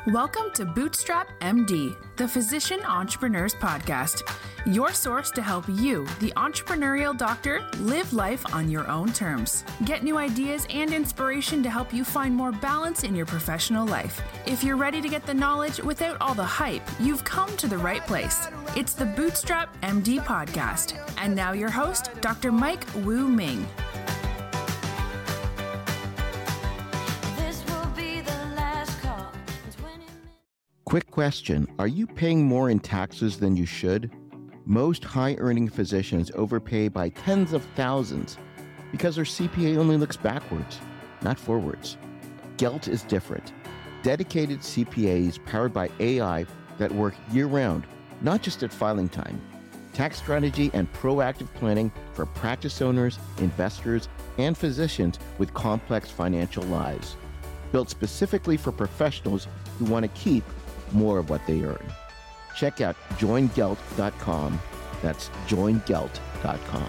Welcome to Bootstrap MD, the Physician Entrepreneurs Podcast, your source to help you, the entrepreneurial doctor, live life on your own terms. Get new ideas and inspiration to help you find more balance in your professional life. If you're ready to get the knowledge without all the hype, you've come to the right place. It's the Bootstrap MD Podcast. And now your host, Dr. Mike Wu Ming. Quick question. Are you paying more in taxes than you should? Most high-earning physicians overpay by tens of thousands because their CPA only looks backwards, not forwards. Gelt is different. Dedicated CPAs powered by AI that work year-round, not just at filing time. Tax strategy and proactive planning for practice owners, investors, and physicians with complex financial lives. Built specifically for professionals who want to keep more of what they earn. Check out joingelt.com. That's joingelt.com.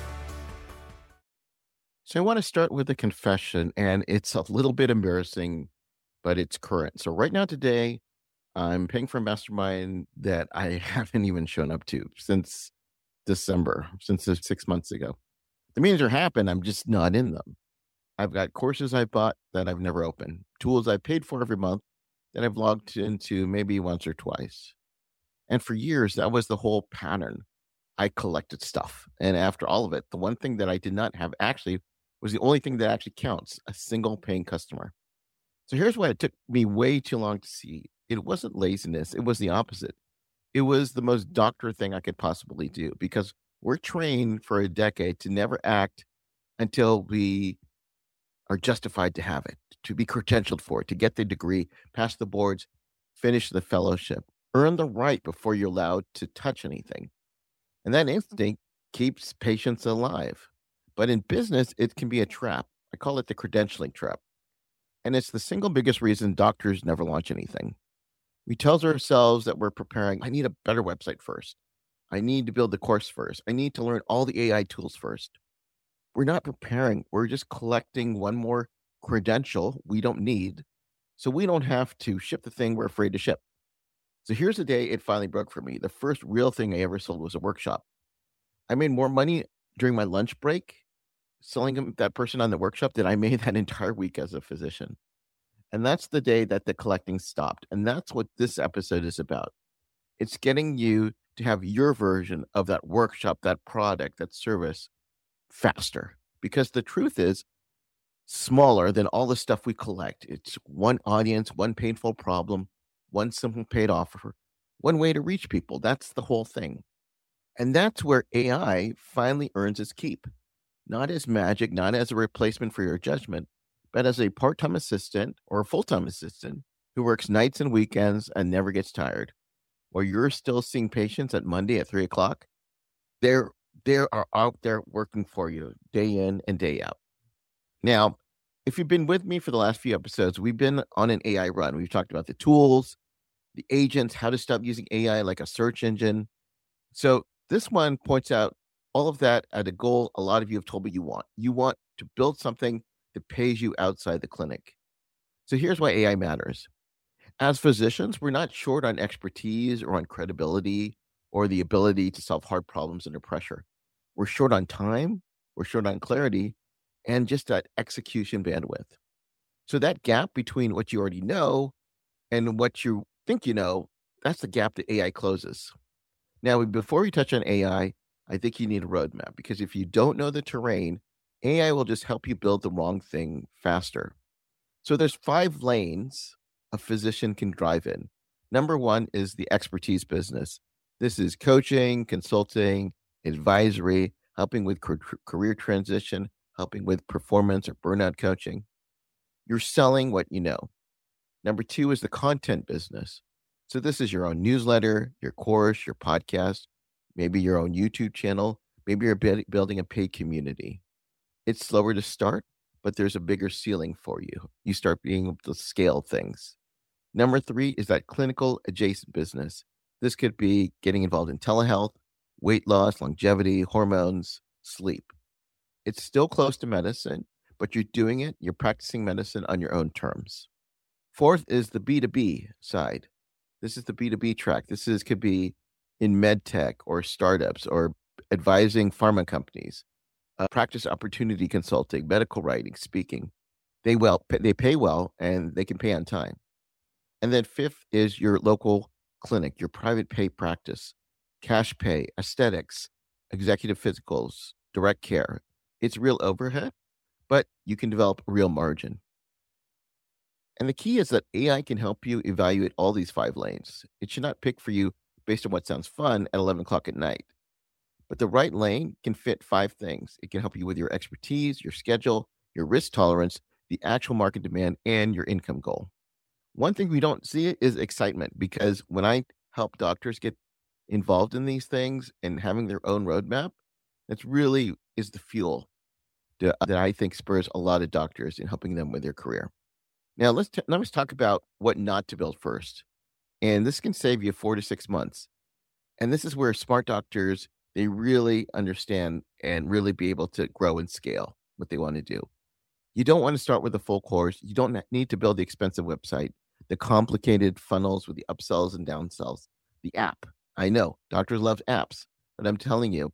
So I want to start with a confession, and it's a little bit embarrassing, but it's current. So right now today, I'm paying for a mastermind that I haven't even shown up to since December, since 6 months ago. The meetings are happening, I'm just not in them. I've got courses I bought that I've never opened, tools I paid for every month that I've logged into maybe once or twice. And for years, that was the whole pattern. I collected stuff. And after all of it, the one thing that I did not have actually was the only thing that actually counts, a single paying customer. So here's why it took me way too long to see. It wasn't laziness. It was the opposite. It was the most doctor thing I could possibly do because we're trained for a decade to never act until we are justified to have it, to be credentialed for it, to get the degree, pass the boards, finish the fellowship, earn the right before you're allowed to touch anything. And that instinct keeps patients alive. But in business, it can be a trap. I call it the credentialing trap. And it's the single biggest reason doctors never launch anything. We tell ourselves that we're preparing, I need a better website first. I need to build the course first. I need to learn all the AI tools first. We're not preparing. We're just collecting one more credential we don't need, so we don't have to ship the thing we're afraid to ship. So here's the day it finally broke for me. The first real thing I ever sold was a workshop. I made more money during my lunch break selling that person on the workshop than I made that entire week as a physician. And that's the day that the collecting stopped. And that's what this episode is about. It's getting you to have your version of that workshop, that product, that service faster, because the truth is smaller than all the stuff we collect. It's one audience, one painful problem, one simple paid offer, one way to reach people. That's the whole thing. And that's where AI finally earns its keep, not as magic, not as a replacement for your judgment, but as a part-time assistant or a full-time assistant who works nights and weekends and never gets tired. While you're still seeing patients at Monday at 3:00, they are out there working for you day in and day out. Now, if you've been with me for the last few episodes, we've been on an AI run. We've talked about the tools, the agents, how to stop using AI like a search engine. So this one points out all of that at a goal a lot of you have told me you want. You want to build something that pays you outside the clinic. So here's why AI matters. As physicians, we're not short on expertise or on credibility or the ability to solve hard problems under pressure. We're short on time, we're short on clarity, and just that execution bandwidth. So that gap between what you already know and what you think you know, that's the gap that AI closes. Now, before we touch on AI, I think you need a roadmap, because if you don't know the terrain, AI will just help you build the wrong thing faster. So there's 5 lanes a physician can drive in. Number 1 is the expertise business. This is coaching, consulting, advisory, helping with career transition, helping with performance or burnout coaching. You're selling what you know. Number 2 is the content business. So this is your own newsletter, your course, your podcast, maybe your own YouTube channel, maybe you're building a paid community. It's slower to start, but there's a bigger ceiling for you. You start being able to scale things. Number 3 is that clinical adjacent business. This could be getting involved in telehealth, weight loss, longevity, hormones, sleep. It's still close to medicine, but you're doing it, you're practicing medicine on your own terms. Fourth is the B2B side. This is the B2B track. Could be in med tech or startups or advising pharma companies, practice opportunity consulting, medical writing, speaking. They pay well and they can pay on time. And then fifth is your local clinic, your private pay practice, cash pay, aesthetics, executive physicals, direct care. It's real overhead, but you can develop real margin. And the key is that AI can help you evaluate all these 5 lanes. It should not pick for you based on what sounds fun at 11 o'clock at night. But the right lane can fit 5 things. It can help you with your expertise, your schedule, your risk tolerance, the actual market demand, and your income goal. One thing we don't see is excitement, because when I help doctors get involved in these things and having their own roadmap, that's really is the fuel that I think spurs a lot of doctors in helping them with their career. Now, let's talk about what not to build first. And this can save you 4 to 6 months. And this is where smart doctors, they really understand and really be able to grow and scale what they want to do. You don't want to start with a full course. You don't need to build the expensive website, the complicated funnels with the upsells and downsells, the app. I know doctors love apps, but I'm telling you,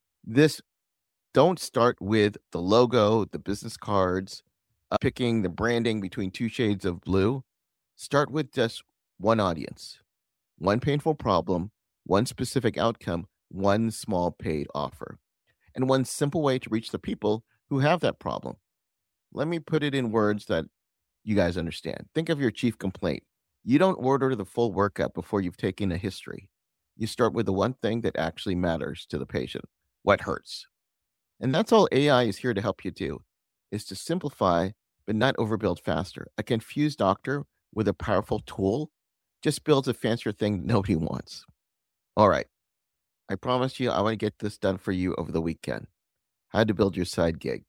don't start with the logo, the business cards, picking the branding between 2 shades of blue. Start with just one audience, one painful problem, one specific outcome, one small paid offer, and one simple way to reach the people who have that problem. Let me put it in words that you guys understand. Think of your chief complaint. You don't order the full workup before you've taken a history. You start with the one thing that actually matters to the patient, what hurts. And that's all AI is here to help you do, is to simplify but not overbuild faster. A confused doctor with a powerful tool just builds a fancier thing nobody wants. All right. I promise you, I want to get this done for you over the weekend. How to build your side gig.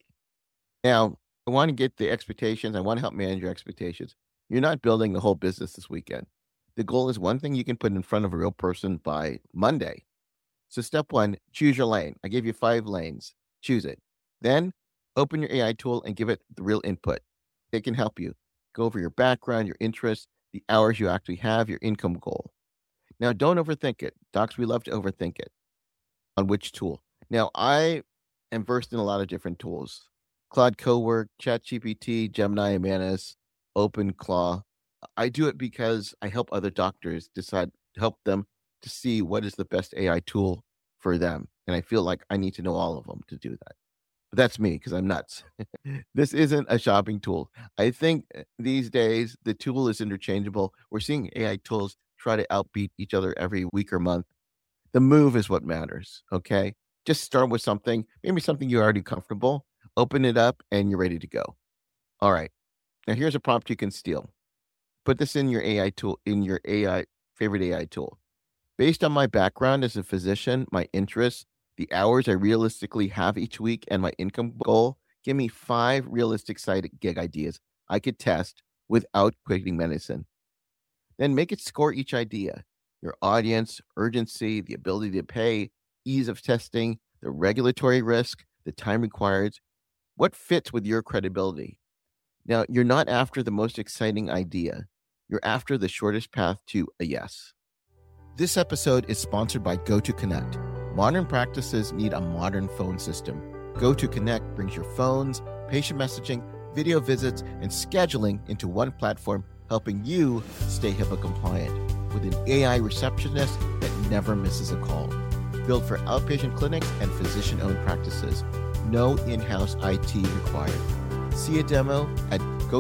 Now, I want to get the expectations. I want to help manage your expectations. You're not building the whole business this weekend. The goal is one thing you can put in front of a real person by Monday. So step 1, choose your lane. I gave you 5 lanes. Choose it. Then open your AI tool and give it the real input. It can help you go over your background, your interests, the hours you actually have, your income goal. Now, don't overthink it. Docs, we love to overthink it. On which tool? Now, I am versed in a lot of different tools. Claude Cowork, ChatGPT, Gemini, Manus, OpenClaw. I do it because I help other doctors help them to see what is the best AI tool for them. And I feel like I need to know all of them to do that. But that's me because I'm nuts. This isn't a shopping tool. I think these days the tool is interchangeable. We're seeing AI tools try to outbeat each other every week or month. The move is what matters, okay? Just start with something, maybe something you're already comfortable, open it up, and you're ready to go. All right. Now here's a prompt you can steal. Put this in your AI tool, in your favorite AI tool. Based on my background as a physician, my interests, the hours I realistically have each week, and my income goal, give me 5 realistic side gig ideas I could test without quitting medicine. Then make it score each idea. Your audience, urgency, the ability to pay, ease of testing, the regulatory risk, the time required, what fits with your credibility. Now, you're not after the most exciting idea. You're after the shortest path to a yes. This episode is sponsored by GoToConnect. Modern practices need a modern phone system. GoToConnect brings your phones, patient messaging, video visits, and scheduling into one platform, helping you stay HIPAA compliant with an AI receptionist that never misses a call. Built for outpatient clinics and physician-owned practices. No in-house IT required. See a demo at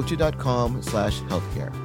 goto.com/healthcare.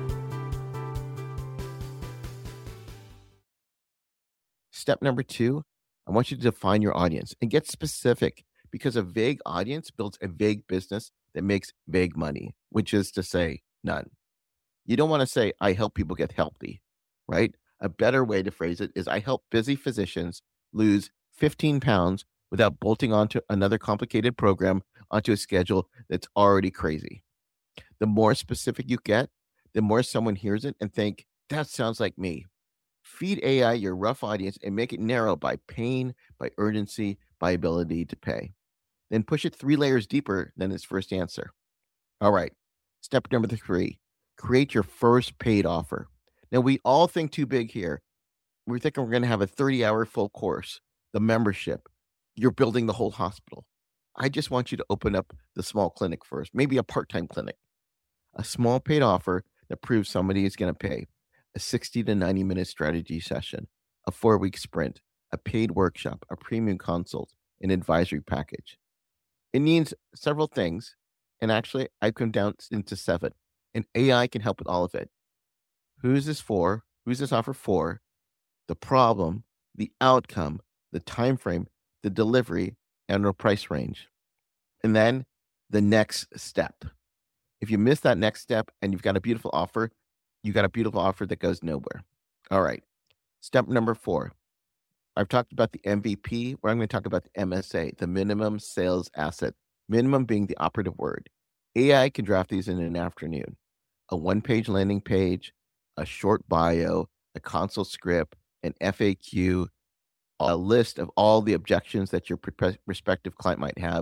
Step number 2, I want you to define your audience and get specific, because a vague audience builds a vague business that makes vague money, which is to say none. You don't want to say, I help people get healthy, right? A better way to phrase it is, I help busy physicians lose 15 pounds without bolting onto another complicated program onto a schedule that's already crazy. The more specific you get, the more someone hears it and think, that sounds like me. Feed AI your rough audience and make it narrow by pain, by urgency, by ability to pay. Then push it 3 layers deeper than its first answer. All right. Step number 3, Create your first paid offer. Now, we all think too big here. We're thinking we're going to have a 30-hour full course, the membership. You're building the whole hospital. I just want you to open up the small clinic first, maybe a part-time clinic. A small paid offer that proves somebody is going to pay. A 60 to 90-minute strategy session, a 4-week sprint, a paid workshop, a premium consult, an advisory package. It means several things, and actually I've come down into 7, and AI can help with all of it. Who's this for? Who's this offer for? The problem, the outcome, the time frame, the delivery, and the price range. And then the next step. If you miss that next step and you've got a beautiful offer, you got a beautiful offer that goes nowhere. All right. Step number 4. I've talked about the MVP, where I'm going to talk about the MSA, the minimum sales asset, minimum being the operative word. AI can draft these in an afternoon. A 1-page landing page, a short bio, a consult script, an FAQ, a list of all the objections that your prospective client might have,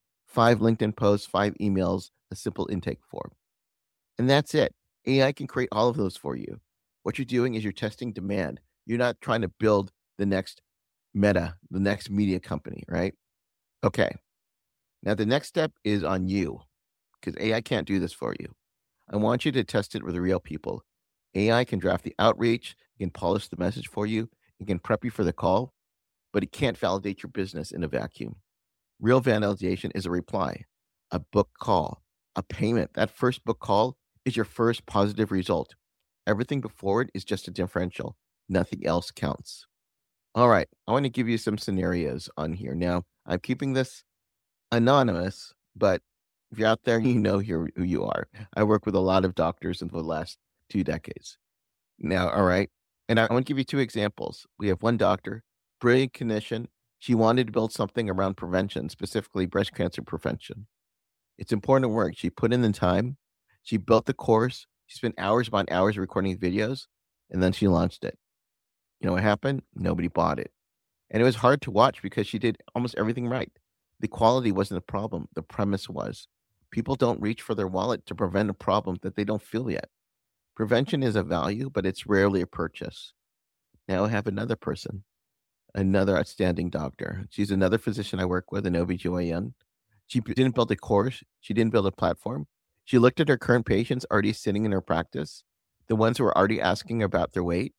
5 LinkedIn posts, 5 emails, a simple intake form. And that's it. AI can create all of those for you. What you're doing is you're testing demand. You're not trying to build the next Meta, the next media company, right? Okay. Now, the next step is on you, because AI can't do this for you. I want you to test it with real people. AI can draft the outreach, it can polish the message for you, it can prep you for the call, but it can't validate your business in a vacuum. Real validation is a reply, a book call, a payment. That first book call is your first positive result. Everything before it is just a differential. Nothing else counts. All right, I want to give you some scenarios on here. Now, I'm keeping this anonymous, but if you're out there, you know who you are. I work with a lot of doctors in the last 2 decades. Now, all right, and I want to give you 2 examples. We have one doctor, brilliant clinician. She wanted to build something around prevention, specifically breast cancer prevention. It's important work. She put in the time. She built the course. She spent hours upon hours recording videos, and then she launched it. You know what happened? Nobody bought it. And it was hard to watch because she did almost everything right. The quality wasn't the problem. The premise was. People don't reach for their wallet to prevent a problem that they don't feel yet. Prevention is a value, but it's rarely a purchase. Now I have another person, another outstanding doctor. She's another physician I work with, an OBGYN. She didn't build a course. She didn't build a platform. She looked at her current patients already sitting in her practice, the ones who were already asking about their weight.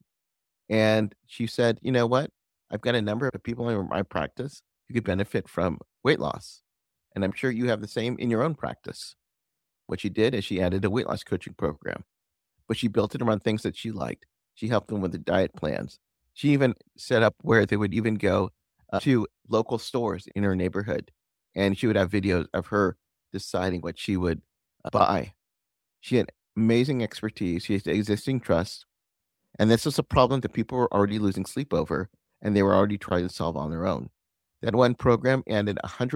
And she said, you know what? I've got a number of people in my practice who could benefit from weight loss. And I'm sure you have the same in your own practice. What she did is she added a weight loss coaching program, but she built it around things that she liked. She helped them with the diet plans. She even set up where they would even go to local stores in her neighborhood, and she would have videos of her deciding what she would buy. She had amazing expertise. She had existing trust. And this was a problem that people were already losing sleep over, and they were already trying to solve on their own. That one program added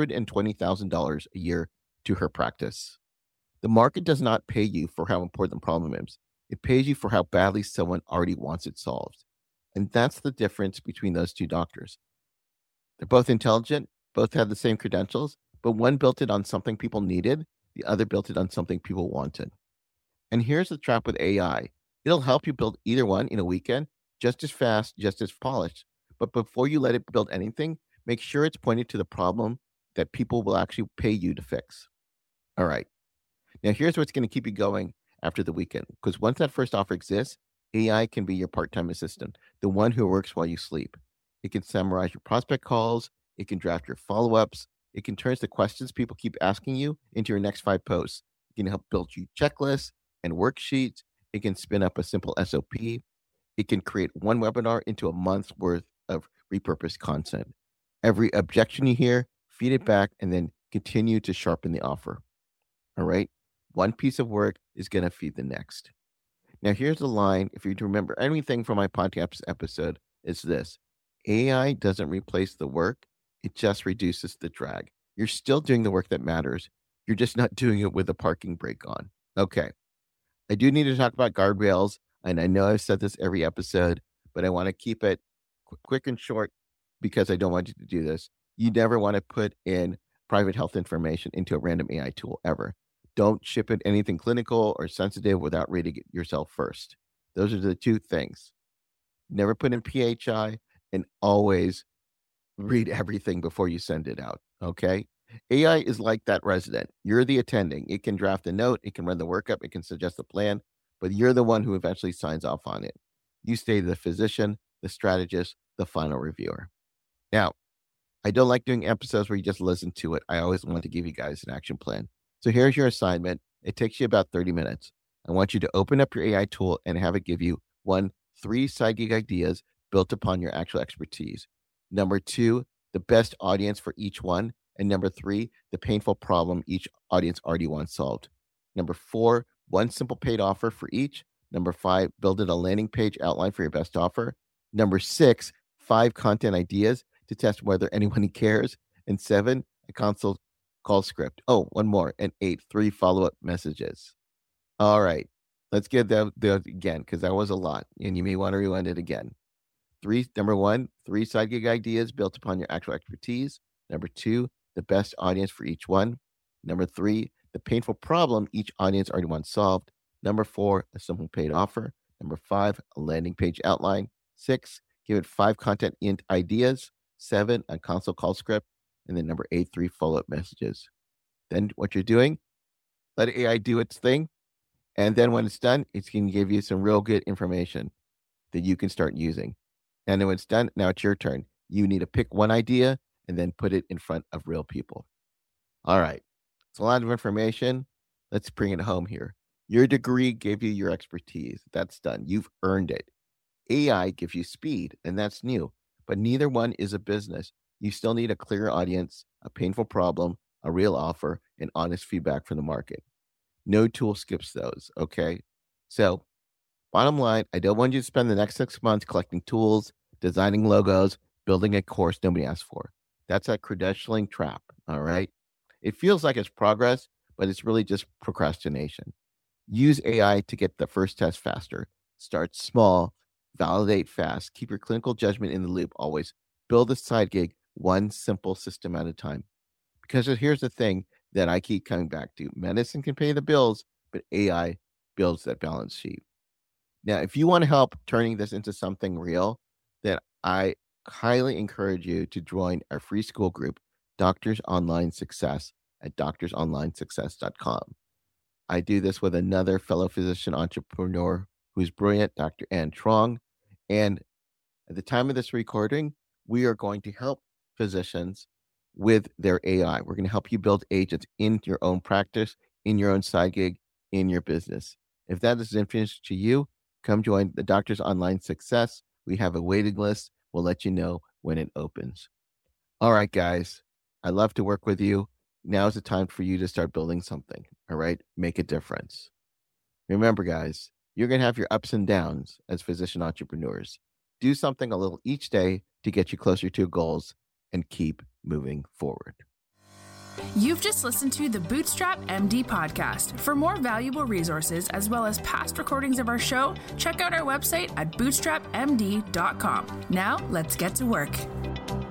$120,000 a year to her practice. The market does not pay you for how important the problem is. It pays you for how badly someone already wants it solved. And that's the difference between those 2 doctors. They're both intelligent, both have the same credentials, but one built it on something people needed, the other built it on something people wanted. And here's the trap with AI. It'll help you build either one in a weekend, just as fast, just as polished. But before you let it build anything, make sure it's pointed to the problem that people will actually pay you to fix. All right. Now, here's what's going to keep you going after the weekend. Because once that first offer exists, AI can be your part-time assistant, the one who works while you sleep. It can summarize your prospect calls. It can draft your follow-ups. It can turn the questions people keep asking you into your next 5 posts. It can help build you checklists and worksheets. It can spin up a simple SOP. It can create one webinar into a month's worth of repurposed content. Every objection you hear, feed it back, and then continue to sharpen the offer. All right? One piece of work is going to feed the next. Now, here's the line. If you remember anything from my podcast episode, it's this. AI doesn't replace the work. It just reduces the drag. You're still doing the work that matters. You're just not doing it with a parking brake on. Okay. I do need to talk about guardrails. And I know I've said this every episode, but I want to keep it quick and short because I don't want you to do this. You never want to put in private health information into a random AI tool ever. Don't ship it anything clinical or sensitive without reading it yourself first. Those are the two things. Never put in PHI, and always read everything before you send it out. Okay. AI is like that resident. You're the attending. It can draft a note, it can run the workup, it can suggest a plan, but you're the one who eventually signs off on it. You stay the physician, the strategist, the final reviewer. Now, I don't like doing episodes where you just listen to it. I always want to give you guys an action plan. So here's your assignment. It takes you about 30 minutes. I want you to open up your AI tool and have it give you 3 side gig ideas built upon your actual expertise. 2, the best audience for each one. And 3, the painful problem each audience already wants solved. 4, 1 simple paid offer for each. 5, build it a landing page outline for your best offer. 6, 5 content ideas to test whether anyone cares. And 7, a console call script. Oh, 1 more. And 8, 3 follow-up messages. All right. Let's get that again, because that was a lot, and you may want to rewind it again. 1, 3 side gig ideas built upon your actual expertise. 2, the best audience for each one. 3, the painful problem each audience already wants solved. 4, a simple paid offer. 5, a landing page outline. 6, give it 5 content ideas. 7, a console call script. And then 8, 3 follow-up messages. Then what you're doing, let AI do its thing. And then when it's done, it's going to give you some real good information that you can start using. And then when it's done, now it's your turn. You need to pick one idea and then put it in front of real people. All right. It's a lot of information. Let's bring it home here. Your degree gave you your expertise. That's done. You've earned it. AI gives you speed, and that's new. But neither one is a business. You still need a clear audience, a painful problem, a real offer, and honest feedback from the market. No tool skips those, okay? So, bottom line, I don't want you to spend the next 6 months collecting tools, designing logos, building a course nobody asked for. That's a credentialing trap, all right? It feels like it's progress, but it's really just procrastination. Use AI to get the first test faster. Start small, validate fast, keep your clinical judgment in the loop always. Build a side gig, one simple system at a time. Because here's the thing that I keep coming back to. Medicine can pay the bills, but AI builds that balance sheet. Now, if you want to help turning this into something real, then I highly encourage you to join our free school group, Doctors Online Success, at doctorsonlinesuccess.com. I do this with another fellow physician entrepreneur who's brilliant, Dr. Ann Trong. And at the time of this recording, we are going to help physicians with their AI. We're going to help you build agents in your own practice, in your own side gig, in your business. If that is of interest to you, come join the Doctors Online Success. We have a waiting list. We'll let you know when it opens. All right, guys. I love to work with you. Now is the time for you to start building something. All right? Make a difference. Remember, guys, you're going to have your ups and downs as physician entrepreneurs. Do something a little each day to get you closer to your goals and keep moving forward. You've just listened to the Bootstrap MD podcast. For more valuable resources, as well as past recordings of our show, check out our website at bootstrapmd.com. Now, let's get to work.